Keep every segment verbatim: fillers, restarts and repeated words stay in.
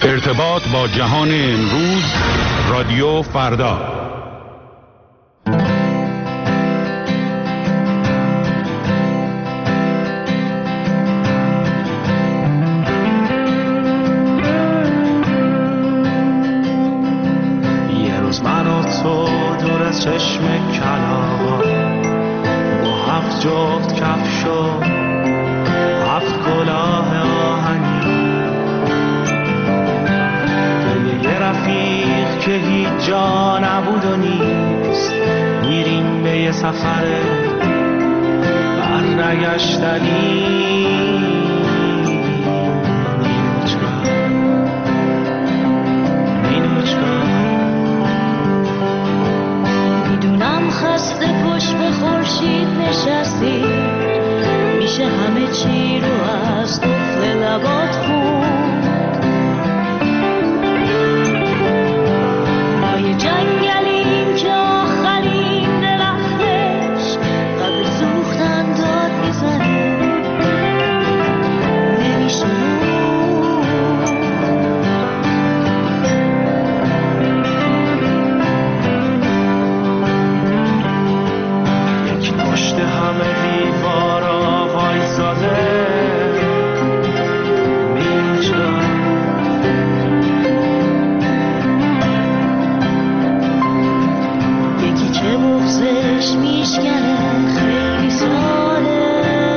ارتباط با جهان امروز، رادیو فردا. یه روز من و تو دور از چشم کلاغا با هفت جفت کفش و هفت کلاه آهنی یه رفیق که هیچ جا نبود و نیست، میریم به یه سفر برنگشتنی. میدونم خسته پشت به خورشید نشستی، میشه همه چی رو از قفل لبات خوند. ما یه جنگلیم که آخرین درختش قبل سوختن داد میزنه، نمیشه یکی پشت همه دیوارا وایساده، بغزش میشکنه خیلی ساله،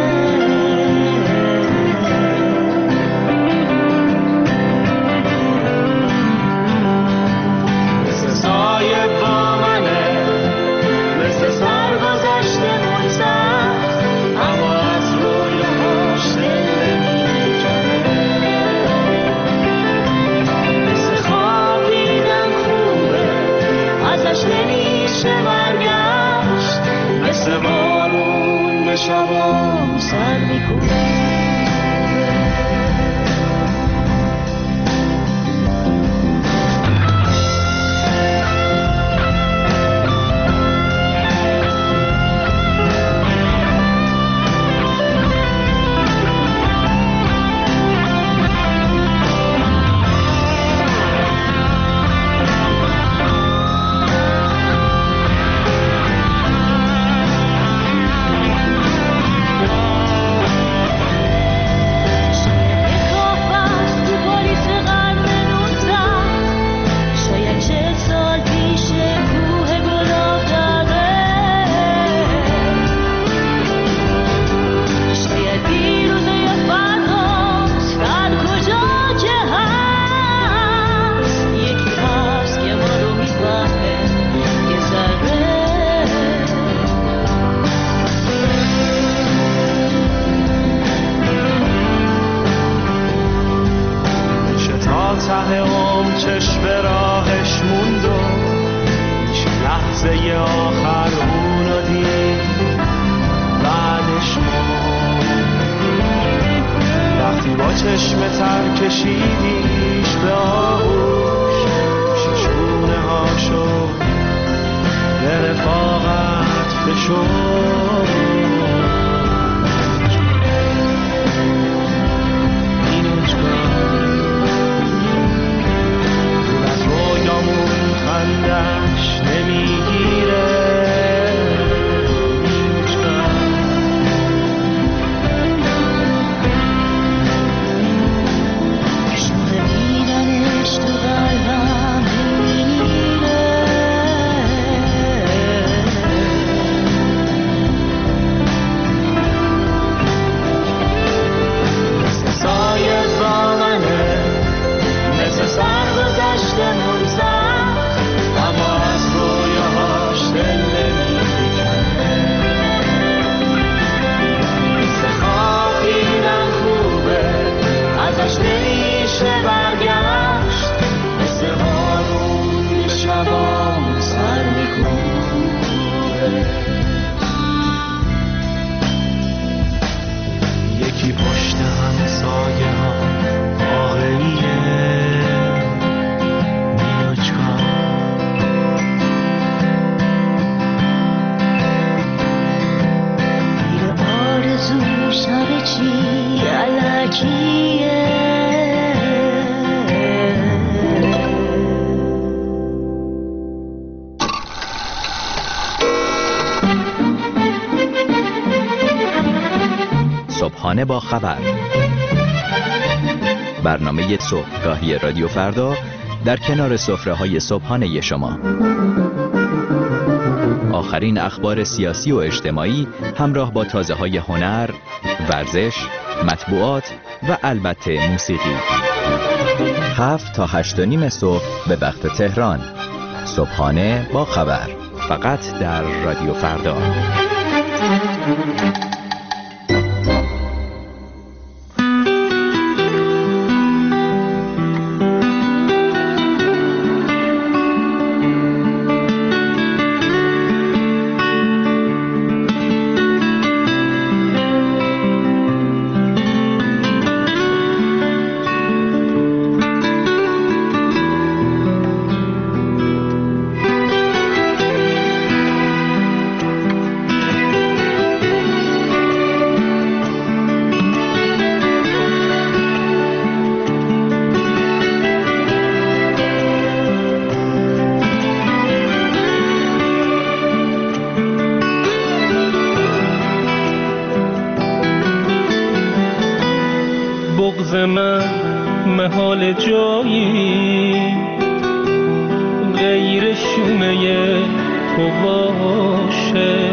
مثل سایه با منه، مثل سر گذشته بود سخت، اما از رویاش دل نمیکنه. مثل خواب دیدن خوبه، ازش نمیشه برگشت، مثل بارون به شبام سر میکنه. ته اون چشم راهش موند و هیچ لحظه آخر اونو دید، بعدش موند. وقتی با چشم تر کشیدیش به آغوش، ششونه هاشو به رفاقت فشرد. خندش نمیگیره شده دیدنش تو قلبم نمیره. صبحانه با خبر، برنامه صبحگاهی رادیو فردا در کنار سفره‌های صبحانه شما. آخرین اخبار سیاسی و اجتماعی همراه با تازه‌های هنر، ورزش، مطبوعات و البته موسیقی. هفت تا هشت و نیم صبح به وقت تهران. صبحانه با خبر، فقط در رادیو فردا. من محال جایی غیر شومه تو باشه،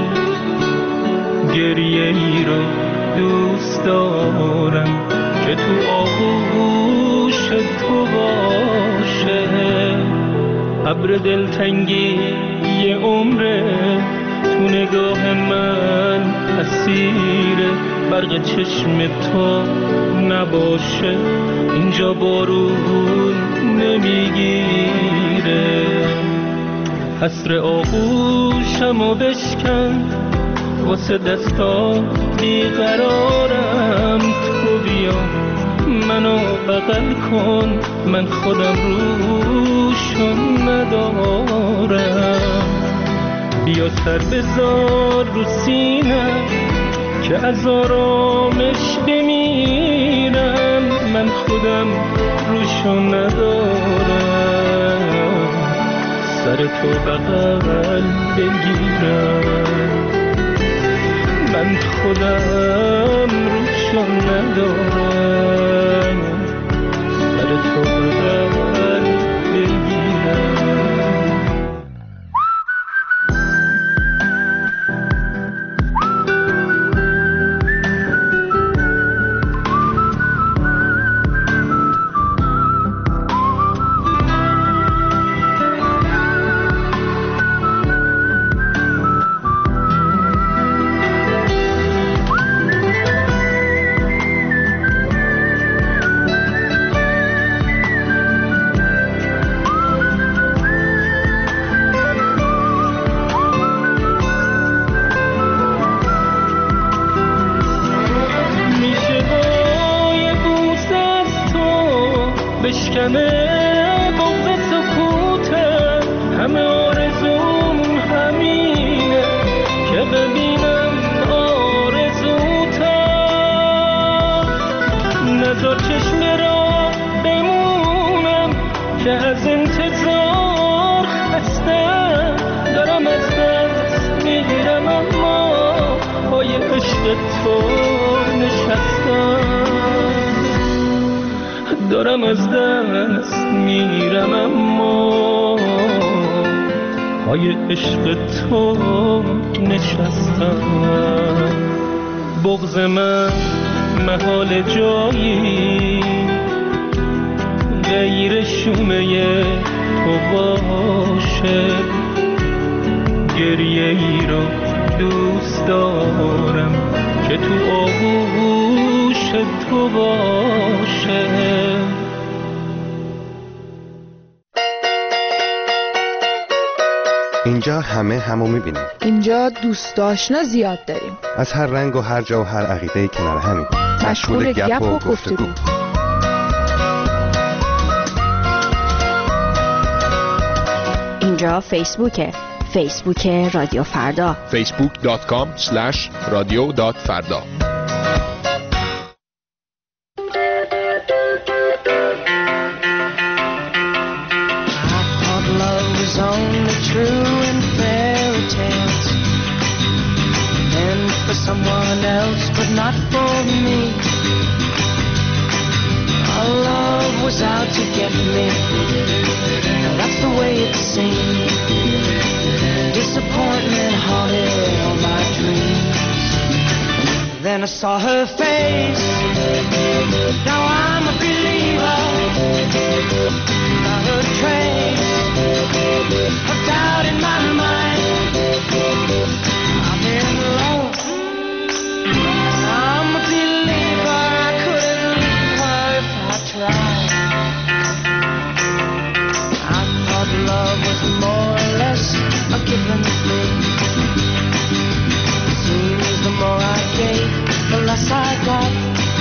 گریه ای رو دوست دارم که تو آغوش تو باشه. ابر دلتنگی یه عمره تو نگاه من اسیره، برق چشم تو نباشه اینجا بارون نمیگیره. حسر آغوشمو بشکن واسه دستا بیقرارم، تو بیا منو بغل کن، من خودم روشون ندارم. بیا سر بذار رو سینه که از آرامش بمیرم، من خودم روشو ندارم، سر تو بغل بگیرم، من خودم روشو ندارم، سر تو بغل بگیرم. بشکنه بغض سکوتم، همه آرزوم همینه که ببینم آرزوتم. نذار چشم را بمونم که از انتظار خستم، دارم از دست میگیرم اما پای عشق تو نشستم، دارم از دست میرم اما پای عشق تو نشستم. بغض من محال جایی غیر شومه تو باشه، گریه ای رو دوست دارم که تو آغوش تو باشه. اینجا همه همو میبینیم. اینجا دوست آشنا زیاد داریم، از هر رنگ و هر جا و هر عقیده کنار همین، مشغول گپ و گفتگو. اینجا فیسبوکه، فیسبوک رادیو فردا، فیسبوک دات کام اسلش رادیو دات فردا. True and fairy tales, and for someone else, but not for me. to get me. That's the way it seemed. Disappointment haunted all my dreams. Then I saw her face. Now I'm a believer. Not a trace of doubt in my mind. I'm in love. I'm a believer. I couldn't leave her if I tried. I thought love was more or less a given thing. Seems the more I gave, the less I got.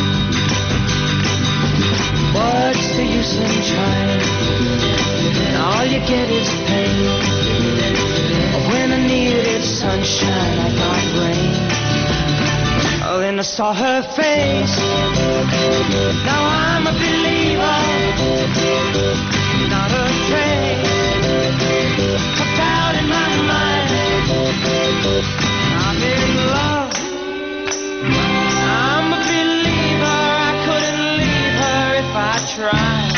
What's the use in trying? And all you get is pain. When I needed sunshine, I got rain. Oh, then I saw her face. Now I'm a believer. Not a trace of doubt in my mind. I'm in love. I'm a believer. I couldn't leave her if I tried.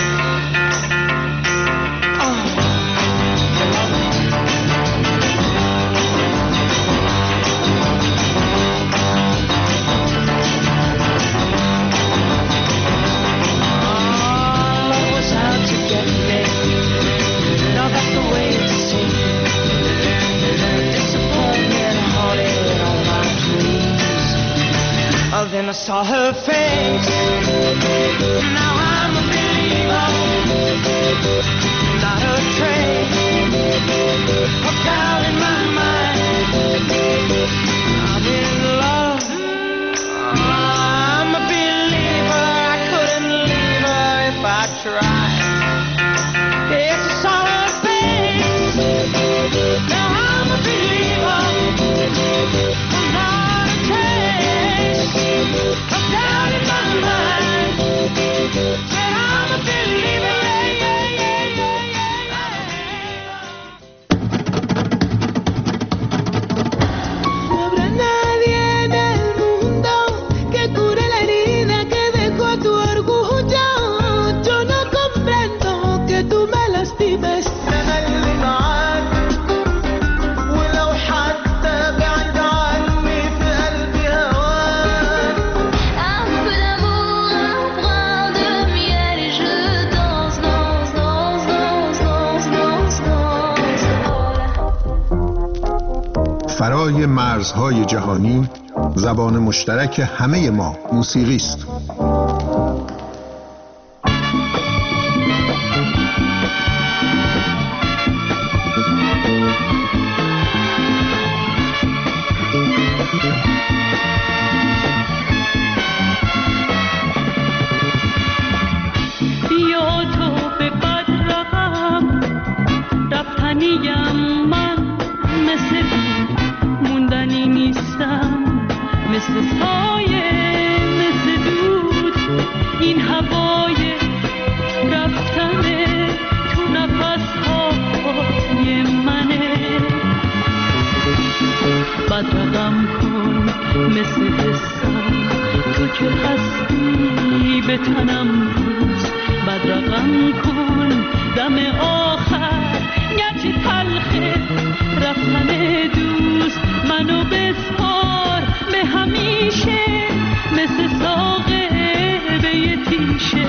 Oh. Love was out to get me. Now that's the way it seemed. Disappointment haunted all my dreams. Oh, then I saw her face. Now I'm a believer. Not a trace of doubt in my mind. I'm in love. I'm a believer. I couldn't leave her if I tried. Yes, I saw her face. Now I'm a believer. Not a trace of doubt in my mind. Said I'm a believer. Yeah, yeah, yeah, yeah, yeah. No habrá nadie en el mundo que cure la herida que dejó tu orgullo. Yo no comprendo que tú me lastimes. أنا اللي معاك ولو حتى بعيد عني في قلبي هواك. Un peu d'amour, un brin de miel et je danse, danse, danse, danse, danse, danse, danse. فرای مرزهای جهانی زبان مشترک همه ما موسیقی است. بیا تو به بدرقم رفتنیم من مثل دود موندنی نیستم مثل سایه مثل دود این هوای رفتنه تو نفسهای منه بدرقم کن مثل قصم تو که هستی به تنم روز بدرقم کن دم آخر گرچه تلخه رفتن دوست منو بسپار به همیشه مثل ساقه به یه تیشه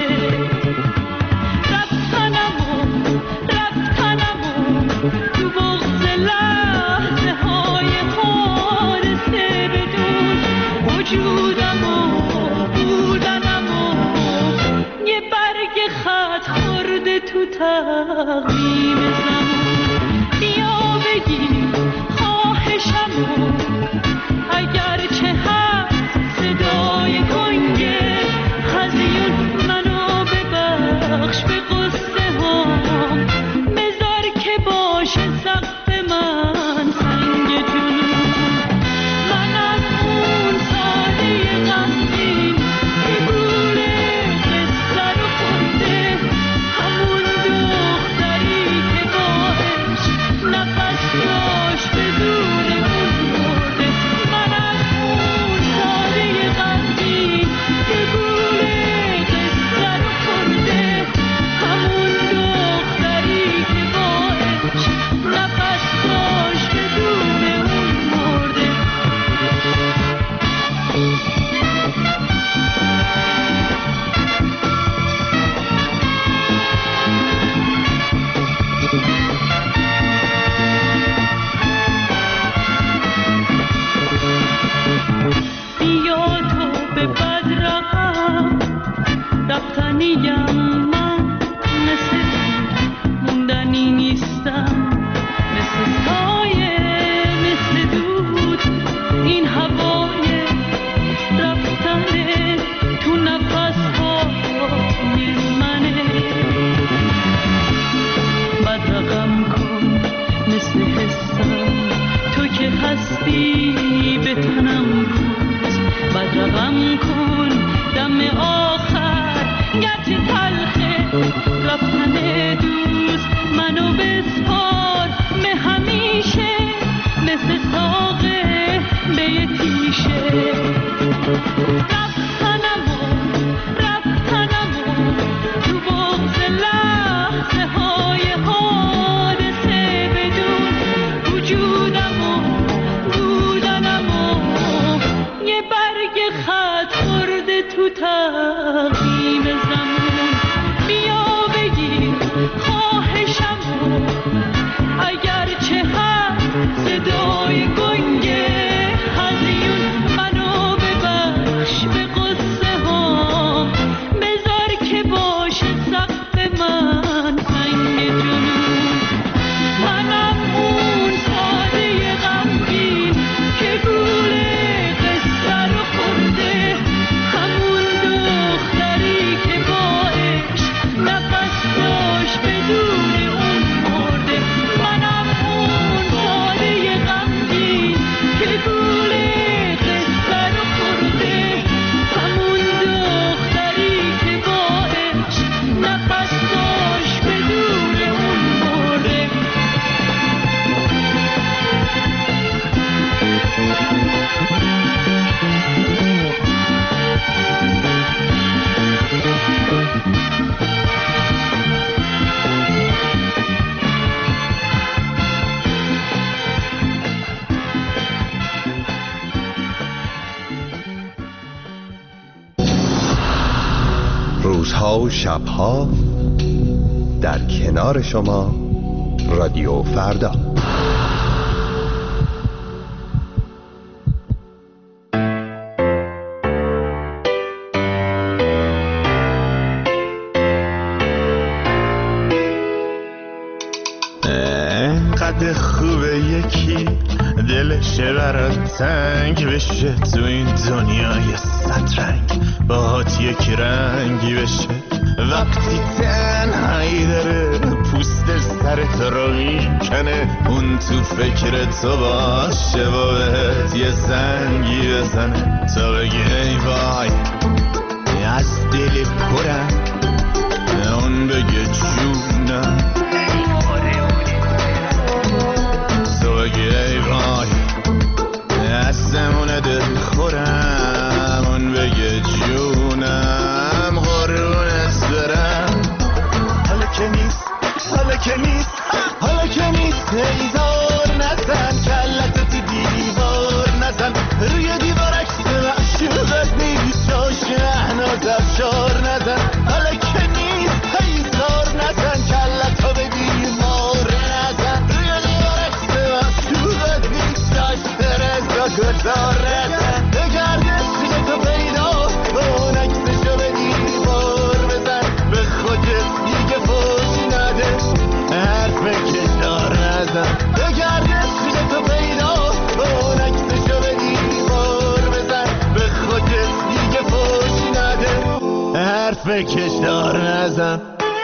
رفتنمو رفتنمو تو بغض لحظه های حادثه بدون وجودمو بودنمو یه برگ خط خورده تو تقویم زمان بیا بگیر خواهشمو اگرچه هست صدای گنگه هزیون منو ببخش به قصه هام بذار که باشه سقف من سنگ جنون من از اون ساده غمگین که گوره قصه رو خونده همون دختری که باهش نفس داشت بدون اون مرده من از اون ساده غمگین که گوره قصه رو خونده هستی به تنم روز بدرقم کن دم آخر گرچه تلخه رفتن دوست منو بسپار به همیشه مثل ساقه به یه تیشه رفتنمو رفتنمو تو بغض لحظه های حادثه بدون وجودمو بودنمو یه برگ خط خورده تو تقویم زمان بیا بگیر خواهشمو اگرچه هر صدای گنگه هزیون منو ببخش به قصه ها بذار که باشه سقف من سنگ جنون منم اون ساده غمگین که گوله قصه رو خورده همون دختری که با عشق نفس داشت بدون اون مرده منم اون ساده غمگین که گوله قصه رو خورده همون دختری که با عشق نفس داشت بدون اون مرده روزها و شبها در کنار شما رادیو فردا. انقدر خوبه یکی دلشه برات تنگ بشه تو این دنیای صد رنگ باهات یک رنگی بشه وقتی تنهایی داره پوست سر تو رو میکنه اون تو فکر تو باشه و بهت یه زنگی بزنه تا بگی ای وای از دل پرم اون بگه جونم تو بگی ای وای دستمونه دل خورم اون بگه جونم قربونت برم حالا که نیست حالا که نیست حالا که نیست هیزار نزن کلت تو دیوار نزن روی دیوار عکس معشوقت نیست جاش احناز افشار نزن حالا که نیست هیزار نزن کلت تو به دیوار نزن روی دیوار عکس معشوقت نیست جاش ترزا گذار نزن بگرده سوی تو پیدا با اون عکسشو به دیوار بزن به خودت دیگه فوش نده حرف کشدار نزن بگرده سوی تو پیدا با اون عکسشو به دیوار بزن به خودت دیگه فوش نده حرف کشدار نزن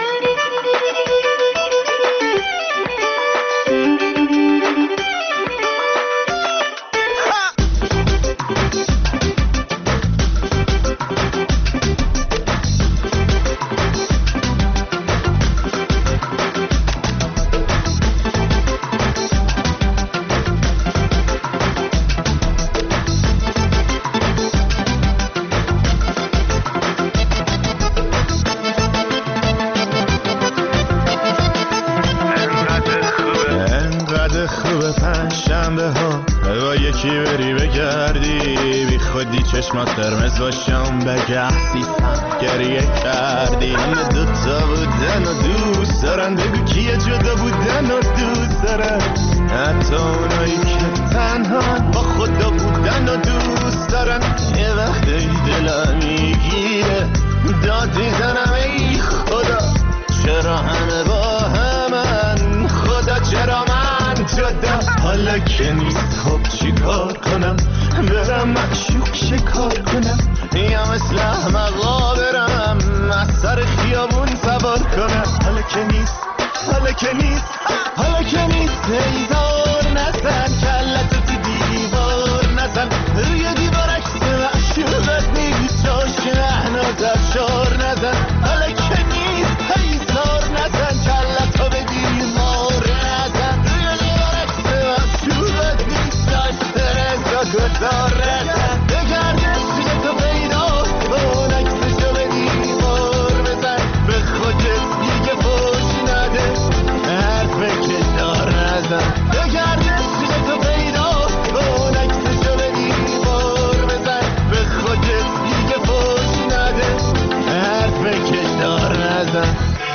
چشمات قرمز باشم بگه احسیسم گریه کردی همه دوتا بودن و دوست دارن بگو کیه جدا بودن و دوست دارن حتی اونایی که تنها با خدا بودن و دوست دارن یه وقتی دلم میگیره داد میزنم ای خدا چرا همه با همن خدا چرا من جدا حالا که نیست خب چی کار کنم برم معشوق شکار کنم یا مثل احمقا برم از سر خیابون سوار کنم حالا که نیست حالا که نیست حالا که نیست هیزار نزن کلت تو دیدی دفتر شار نزن حالا که نیست هی زار نزن کلتو به دیوار نزن روی لیارکس مفشوبت نیست داشترت یا گذار نزن بگرده توی تو پیدا اون عکسشو به دیوار بزن به خودت دیگه پشت نده حرف کشدار نزن بگرده توی تو پیدا اون عکسشو به دیوار بزن به خودت دیگه پشت نده حرف کشدار نزن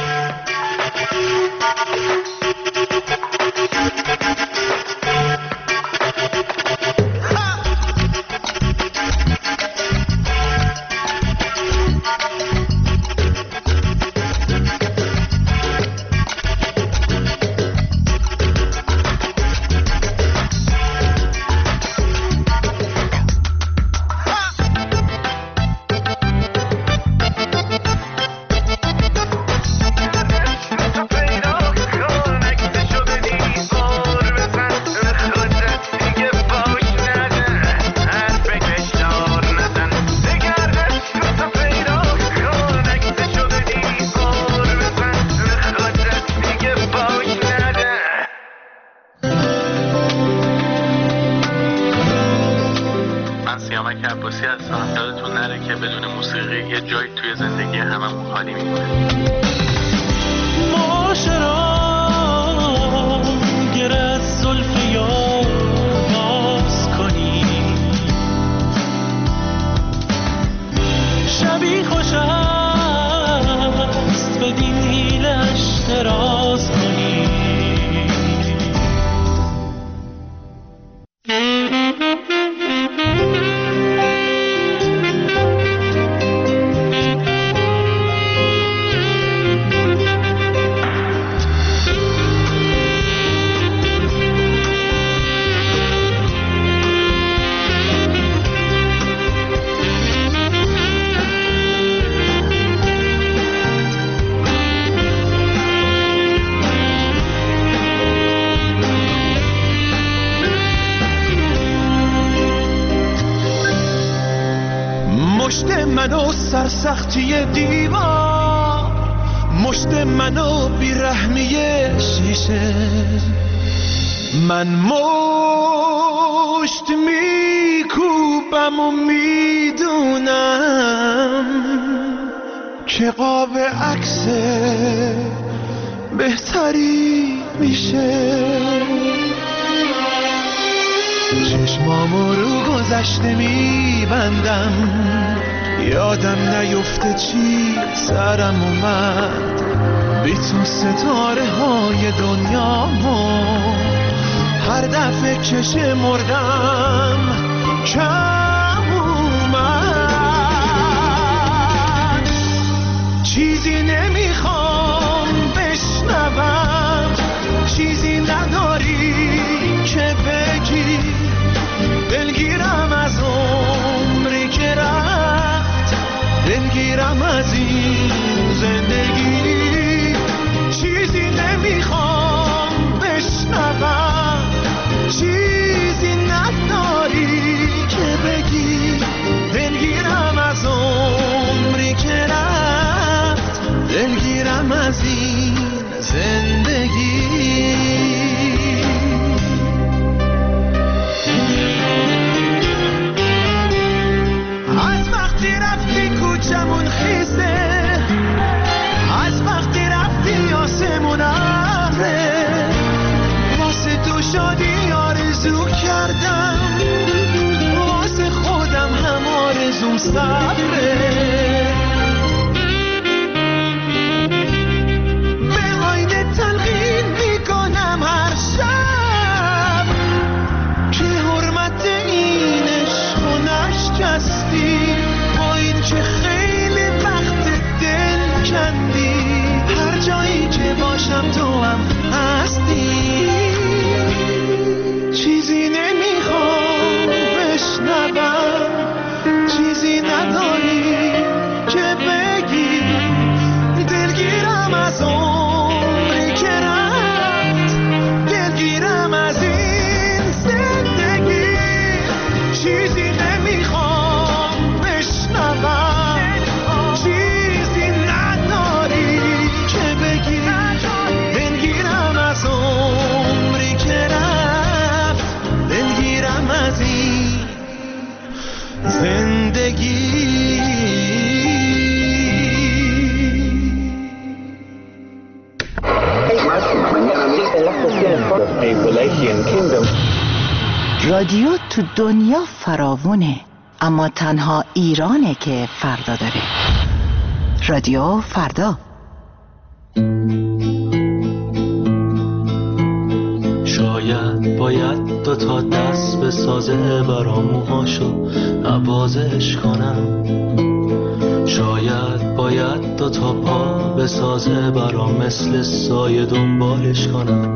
سختی دیوار مشت منو بیرحمی شیشه من مشت میکوبم و میدونم که قاب عکس بهتری میشه چشمامو رو گذشته میبندم یادم نیفته چی سرم اومد بی تو ستاره های دنیامو هر دفعه که شمردم کم اومد چیزی نمیخوام بشنوم چیزی نداری که بگی دلگیرم از عمری که رفت دلگیرم از این زندگی چیزی نمیخوام بشنوم چیزی نداری که بگی دلگیرم از عمری که رفت دلگیرم از این زندگی کوچمون خیزه از وقتی رفتی آسمون ابره واسه تو شادی آرزو کردم واسه خودم هم آرزوم صبره به آینه تلقین میکنم هر شب که حرمت این عشق و نشکستی که خیلی وقت دل کندی هر جایی که باشم تو هم هستی چیزی نمیخوام بشنوم چیزی نداری رادیو تو دنیا فراوونه، اما تنها ایرانه که فردا داره. رادیو فردا. شاید باید دو تا دست به سازه برام موهاشو نوازش کنم، شاید باید دو تا پا به سازه برام مثل سایه دنبالش کنم،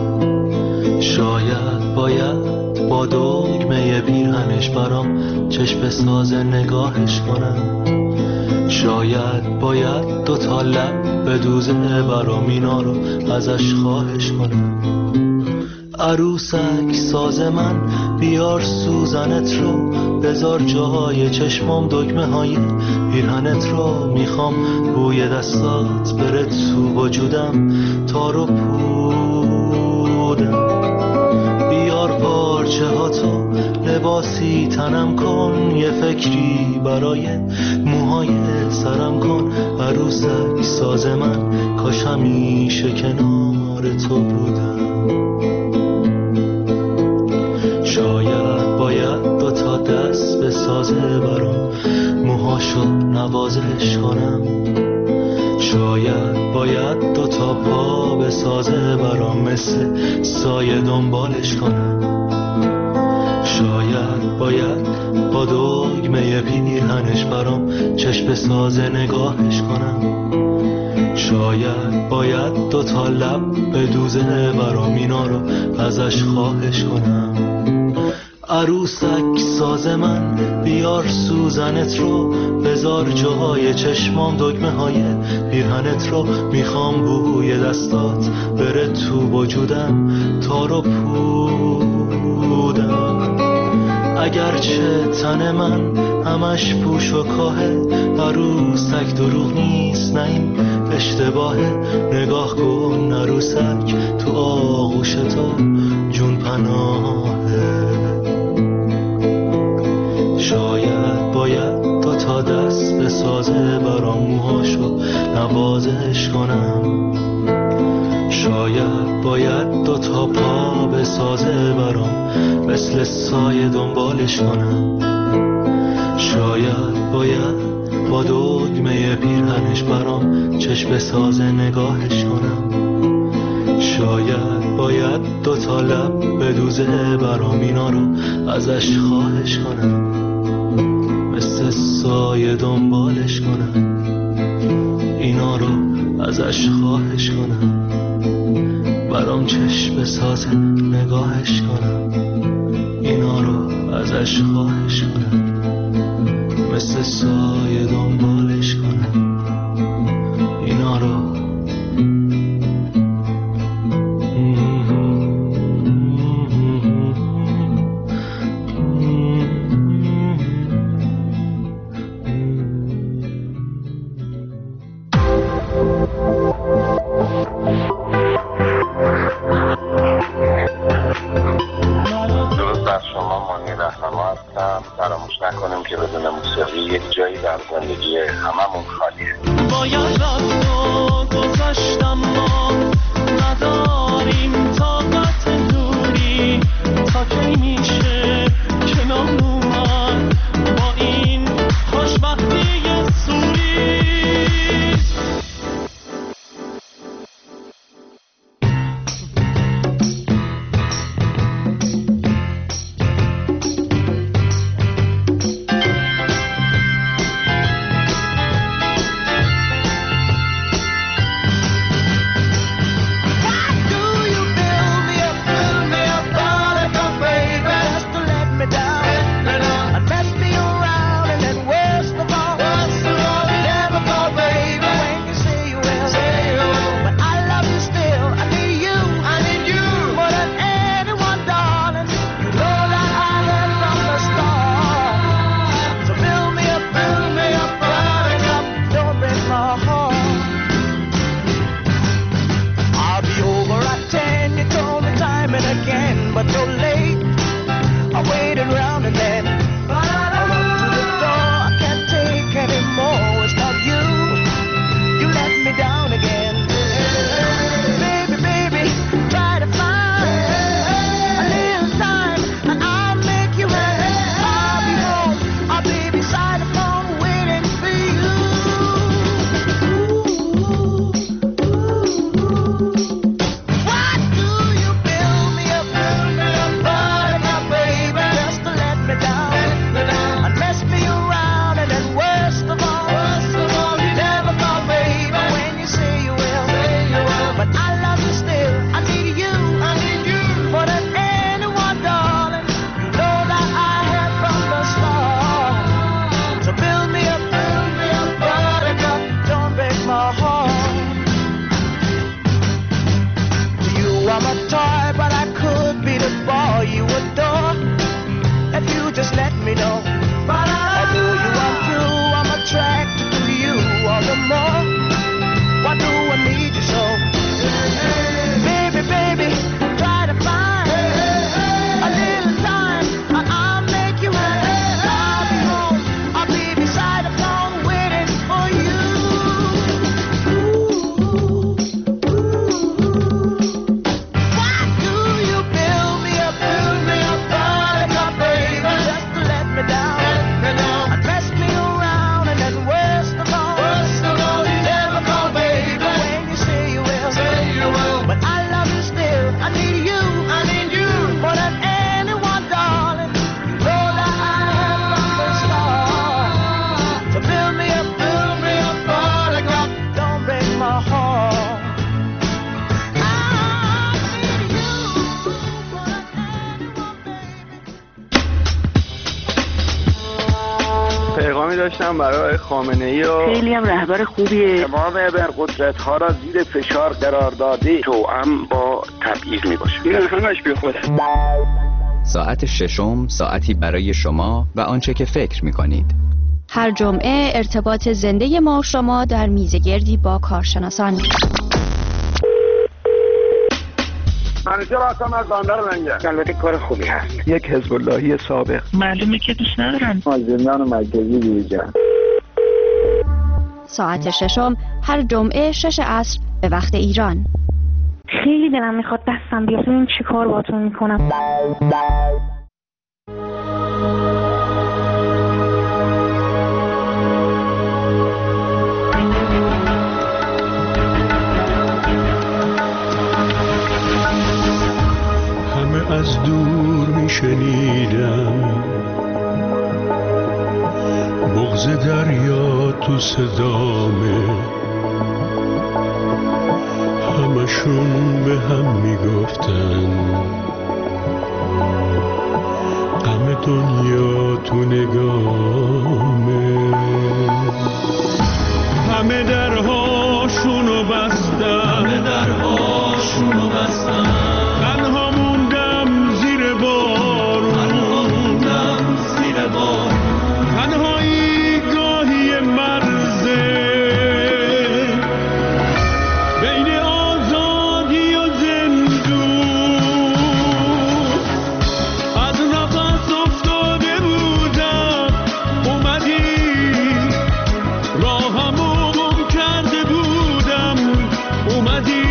شاید باید با دگمه پیرهنش برام چشم سازه نگاهش کنم، شاید باید دو تا لب به دوزه برام اینا رو ازش خواهش کنم. عروسک ساز من بیار سوزنت رو، بذار جاهای چشمام دگمه های پیرهنت رو، میخوام بوی دستات بره تو وجودم تا رو پودم. بیار پارچه ها تو لباسی تنم کن، یه فکری برای موهای سرم کن. عروسک ساز من کاش همیشه کنار تو بودم. شاید باید دو تا دست به سازه برام موهاشو نوازش کنم، شاید باید دو تا پا به سازه برام مثل سایه دنبالش کنم، شاید باید با دگمه پیرهنش برام چشم سازه نگاهش کنم، شاید باید دو تا لب به دوزه برام اینا رو ازش خواهش کنم. عروسک ساز من بیار سوزنت رو، بذار جاهای چشمام دگمه های پیرهنت رو، میخوام بوی دستات بره تو وجودم تا رو پودم. اگرچه تن من همش پوش و کاهه، عروسک دروغ نیست نه این اشتباهه. نگاه کن عروسک تو آغوش تو جون پناهه. شاید باید دو تا دست به سازه برام موهاشو نوازش کنم، شاید باید دو تا پا به سازه برام مثل سایه دنبالش کنم، شاید باید با دگمه پیرهنش برام چشم سازه نگاهش کنم، شاید باید دو تا لب به دوزه برام اینا رو ازش خواهش کنم، مثل سایه دنبالش کنم، اینا رو ازش خواهش کنم، برام چشم سازه نگاهش کنم، اینا رو ازش خواهش کنم، مثل سایه دنبالش کنم، اینا رو. فراموش نکنیم که بدون موسیقی یک جایی در زندگی هممون خالیه. داشتم برای خامنه‌ای و خیلی هم رهبر خوبیه. تمام ابرقدرت‌ها را زیر فشار قرار داده، توأم با تبعیض میباشه. این همش بی خوده. ساعت ششم ساعتی برای شما و آنچه که فکر می‌کنید. هر جمعه ارتباط زنده ما و شما در میزگردی با کارشناسان. منیجر هستم از بندر منگه. البته کار خوبی هست. یک حزب اللهی سابق. معلومه که دوست ندارن. از زندان مرکزی بیرون. ساعت ششم هر جمعه شش عصر به وقت ایران. خیلی دلم میخواد دستم بیاد ببینم چی کار باهاتون میکنم. همه از دور میشنیدم بغض دریا تو صدامه، همشون به هم میگفتن غم دنیا تو نگامه. همه درهاشونو بستن، همه درهاشونو بستن، تنها موندم زیر بارون، تنها موندم زیر بارون. تنهایی گاهی مرزه بین آزادی و زندون، از نفس افتاده بودم اومدی، راهمو گم کرده بودم اومدی،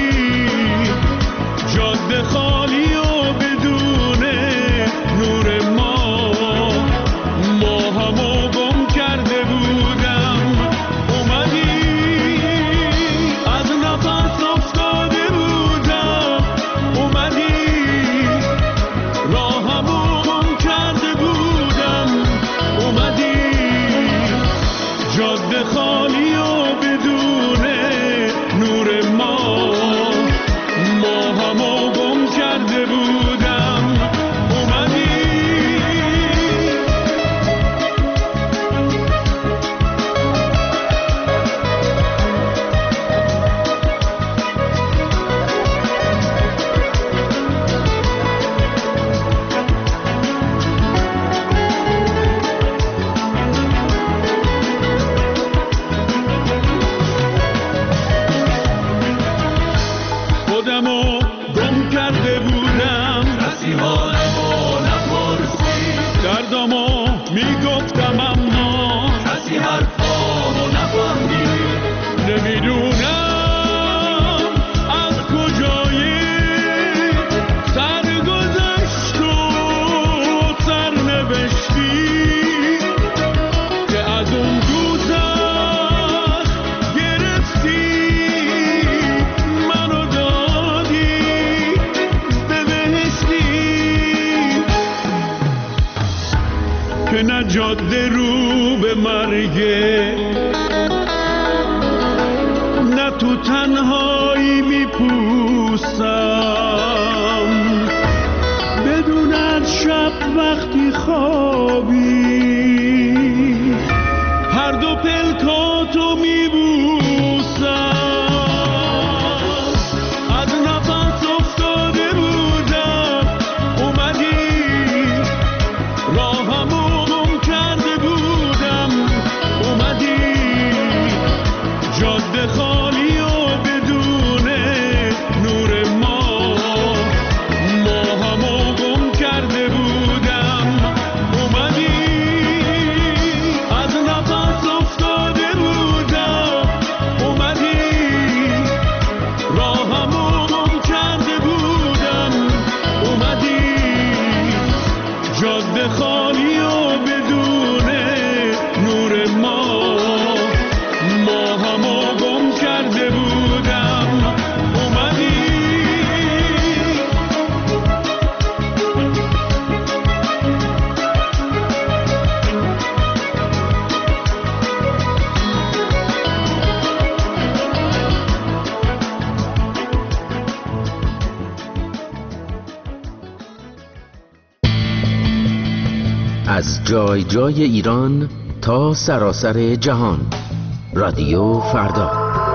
جاده خالی و بدون نور ما، ما همو گم کرده بودم اومدی، از نفس افتاده بودم اومدی، راهمو گم کرده بودم اومدی، جاده خالی و بدون نور ما، ما همو گم کرده بودم اومدی. خودمو گم کرده بودم، کسی حالمو نپرسید، دردمو میگفتم اما کسی حرفامو نفهمید، نمیدونم از کجای سرگذشت و سرنوشتی که از اون دوزخ گرفتی منو دادی به بهشتی، که نه جاده رو به مرگه نه تو تنهایی میپوسم، بدون از شب وقتی خوابی هر دو پلکاتو میبوسم، از نفس افتاده بودم اومدی، راهمو گم کرده بودم اومدی، جاده خالی و بدون نور ما، ما همو گم کرده بودم اومدی، از نفس افتاده بودم اومدی، راهمو گم کرده بودم اومدی، جاده خالی و بدون نور ما، ما همو گم کرده بودم اومدی. از جای جای ایران تا سراسر جهان. رادیو فردا.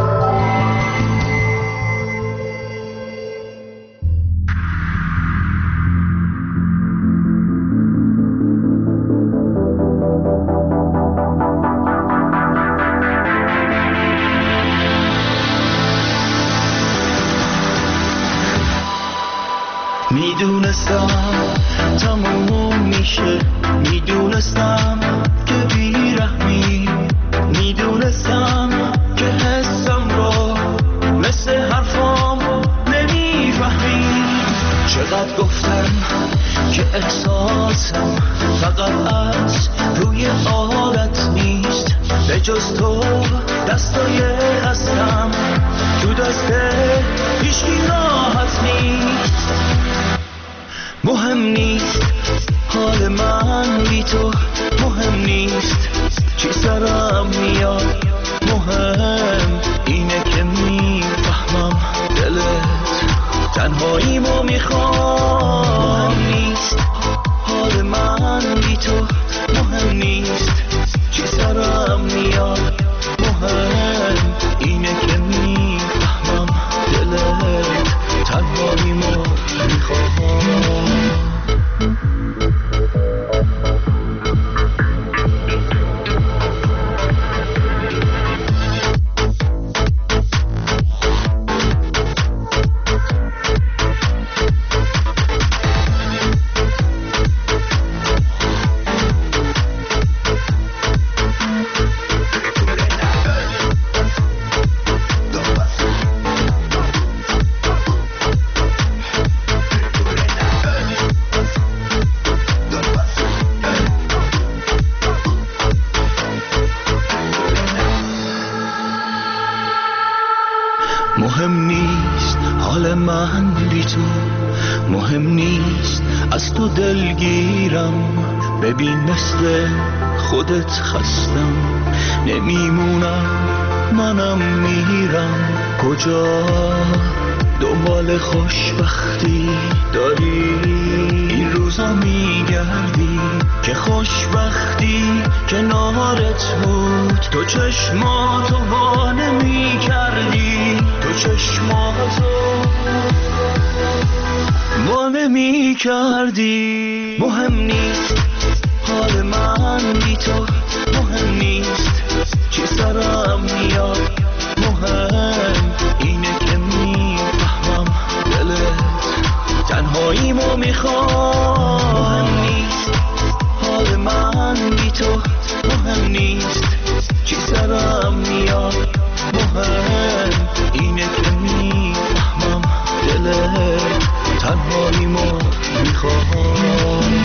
میدونستم تموم میشه، میدونستم که بیرحمی، میدونستم که حسم رو مثل حرفام نمیفهمی. چقدر گفتم که احساسم فقط از روی عادت نیست، به جز تو دستای هستم تو دست هیچکی راحت نیست. مهم نیست حال من بی تو، مهم نیست چی سرم میاد، مهم اینه که میفهمم دلت تنهاییمو میخوام. مهم نیست حال من بی تو، مهم نیست چی سرم میاد، مهم اینه که میفهمم دلت تنهاییمو میخوام. مهم نیست حال من بی تو، مهم نیست از تو دلگیرم. ببین مثل خودت خستم نمیمونم، منم میرم. کجا دنبال خوشبختی داری این روزا میگردی که خوشبختی کنارت بود. تو چشماتو وا نمی‌کردی، تو چشماتو وا نمی‌کردی. مهم نیست حال من بی تو، مهم نیست چی سرم میاد، مهم اینه که میفهمم دلت تنهاییمو میخوام. مهم نیست حال من بی تو، مهم نیست چی سرم میاد، مهم اینه که میفهمم دلت تنهاییمو میخوام.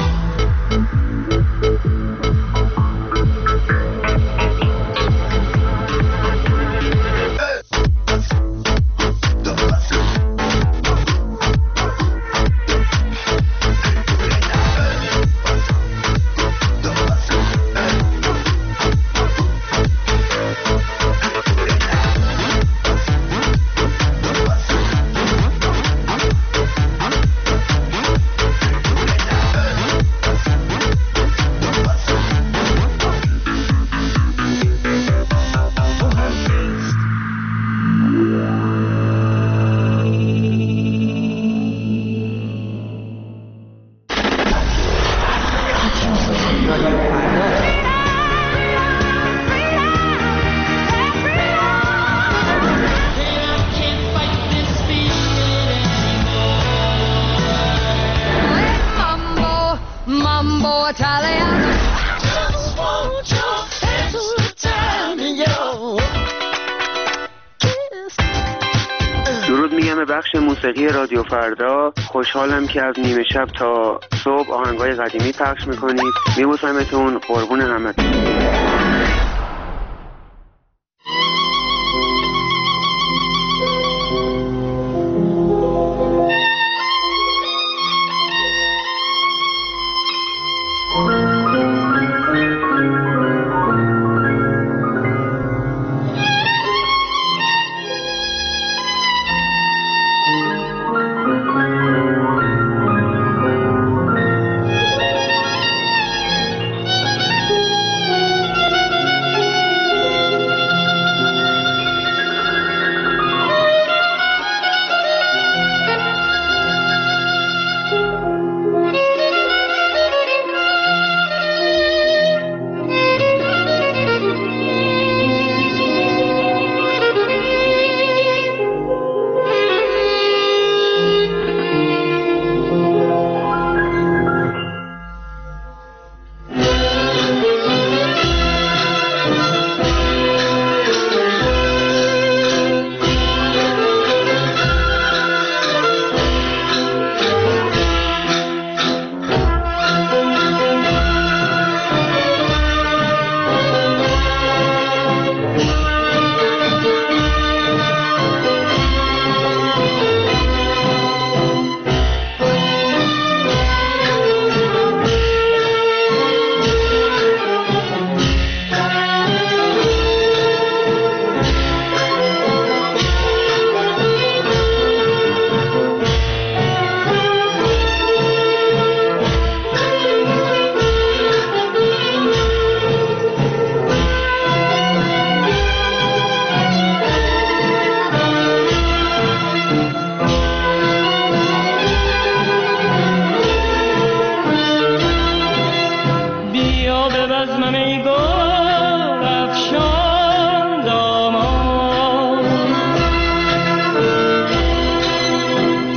بخش موسیقی رادیو فردا. خوشحالم که از نیمه شب تا صبح آهنگای قدیمی پخش میکنید. میبوسمتون، قربون همتون.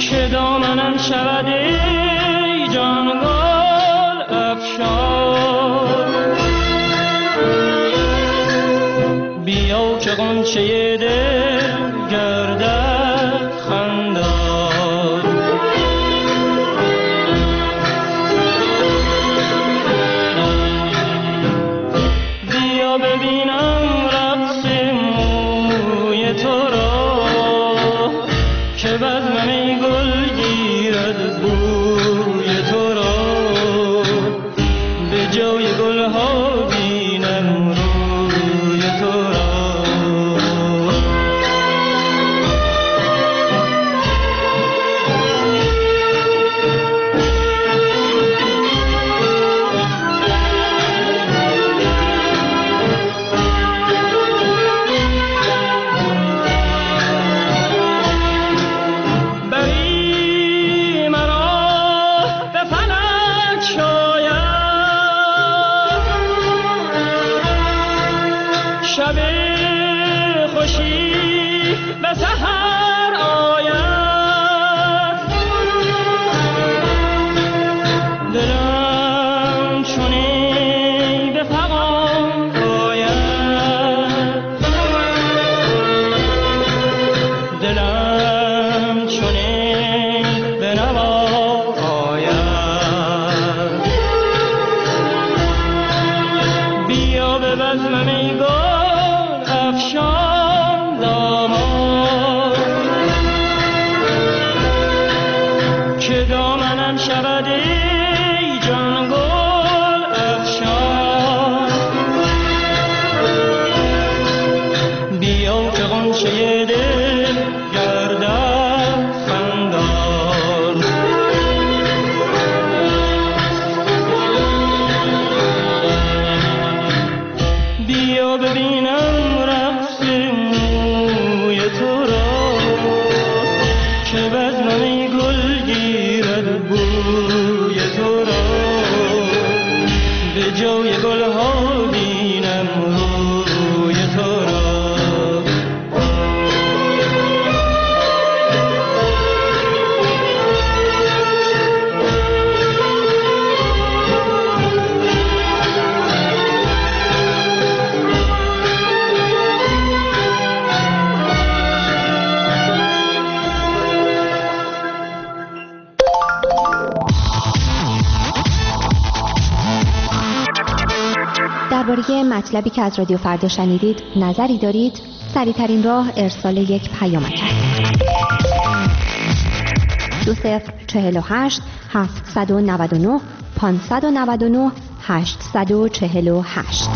که دامنم شود ای جان گل افشان. بیا که غنچه دل گردد خندان. بیا ببینم رقص موی تو را که بزمم ای گل گیرد بوی تو را. به جای گلها بینم روی تو را. درباره مطلبی که از رادیو فردا شنیدید نظری دارید؟ سریع‌ترین راه ارسال یک پیامک است. دو صفر چهل و هشت هفتصد و نود و نه پانصد و نود و نه هشتصد و چهل و هشت.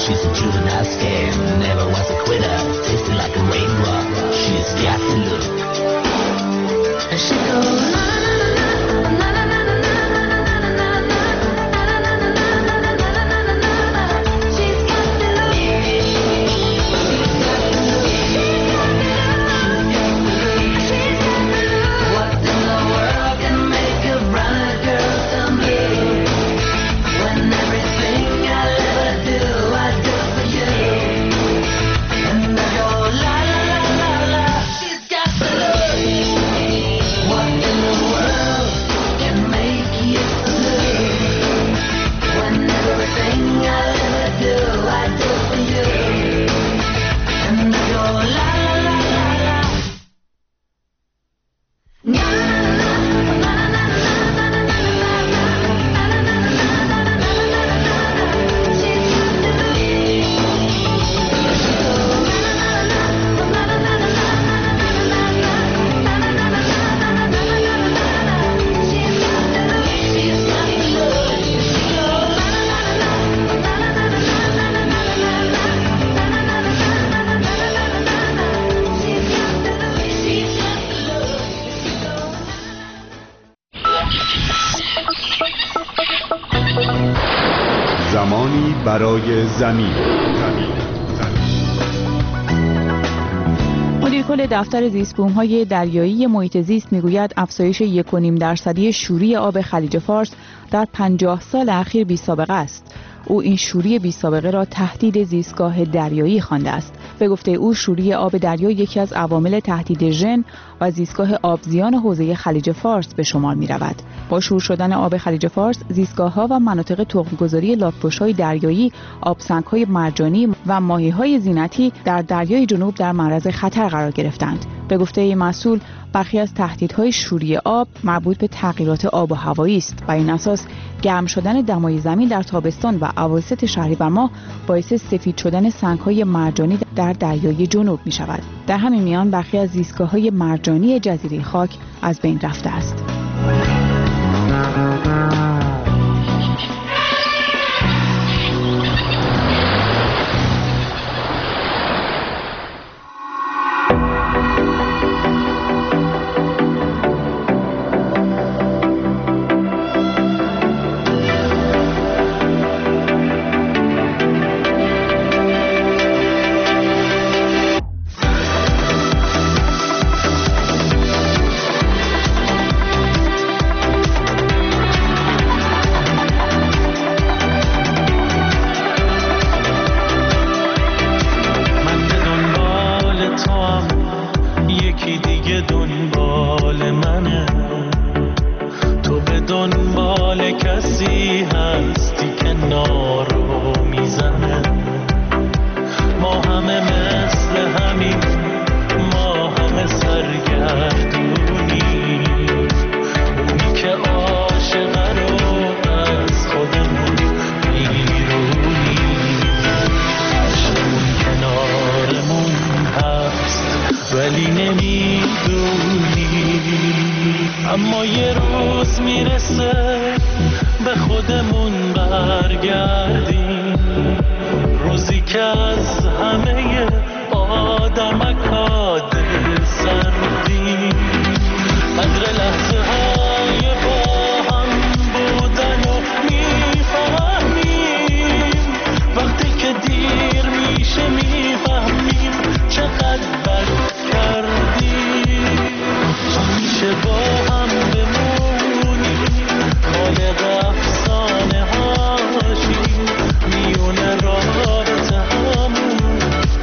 She's a juvenile scam, never was a quitter, tasted like a raindrop. She's got the look. And she goes na na na na na na na na na na na. She's got the look. She's got the look. She's got the look. What in the world can make a brown girl come here? When everything I'll ever do, I do for you. And I go la la la la la. She's got the look. What in the world can make you blue? When everything I'll ever do, I do for you. And I go la la la la la. Na na na na na na na na na. She's got the look. She goes na na na na na na na na. She's got the look. She's got the look. She goes na na na na na na na na. She's got the look. زمانی برای زمین. مدیر کل دفتر زیست‌بوم‌های دریایی محیط زیست میگوید افزایش یک و نیم درصدی شوری آب خلیج فارس در پنجاه سال اخیر بی سابقه است. او این شوری بی سابقه را تهدید زیستگاه دریایی خوانده است. به گفته او شوری آب دریا یکی از عوامل تهدید ژن و زیستگاه آبزیان حوزه خلیج فارس به شمار می رود. با شور شدن آب خلیج فارس، زیستگاه‌ها و مناطق تخم‌گذاری لاک‌پشت‌های دریایی، آبسنگ‌های مرجانی و ماهی‌های زینتی در دریای جنوب در معرض خطر قرار گرفتند. به گفته این مسئول، برخی از تهدیدهای شوری آب مربوط به تغییرات آب و هوایی است و این اساس گرم شدن دمای زمین در تابستان و اواسط شهریور ماه باعث سفید شدن سنگ‌های مرجانی در دریای جنوب می‌شود. در همین میان برخی از زیستگاه‌های مرجانی جزیره خاک از بین رفته است. اما یه روز میرسه به خودمون برگردیم، روزی که از همه آدمکا دل سردیم، قدر لحظه های با هم بودن و میفهمیم، وقتی که دیر میشه میفهمیم چقدر بد کردیم، میشه با هم بمونیم خالق افسانه هاشیم، میونه رابطه همون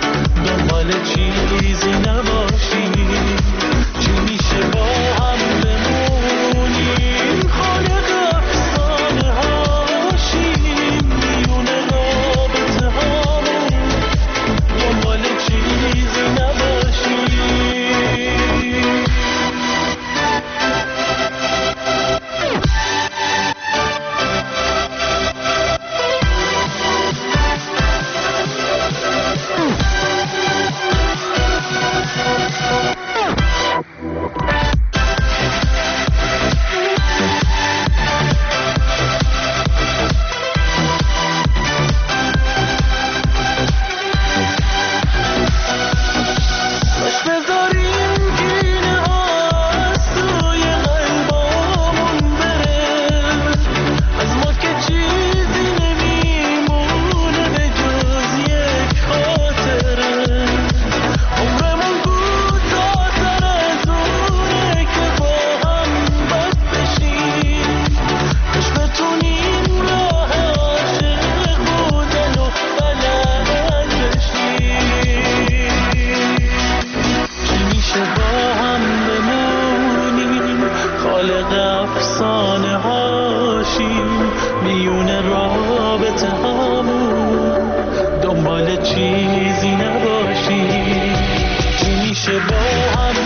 میون رابطه هامون دنبال چیزی نباشی. چی میشه با هم